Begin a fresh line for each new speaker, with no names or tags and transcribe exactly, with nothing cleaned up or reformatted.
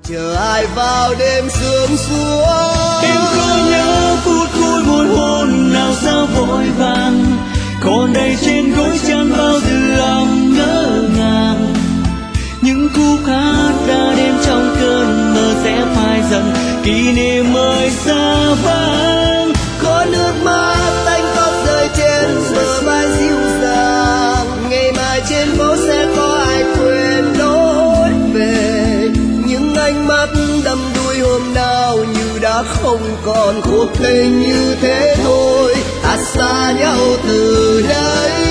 chờ ai vào đêm sương xuống.
Em có nhớ phút cuối buổi hôn nào sao vội vàng, còn đây trên gối chăn bao tư ấm ngỡ ngàng. Những khúc hát đã đêm trong cơn mơ sẽ phai dần, kỷ niệm mới xa vắng.
Có nước mắt tanh tóc rơi trên bờ vai dịu dàng, ngày mai trên phố sẽ có ai quên lối về. Những ánh mắt đắm đuối hôm nào như đã không còn cuộc tình như thế thôi. Ta xa nhau từ đây.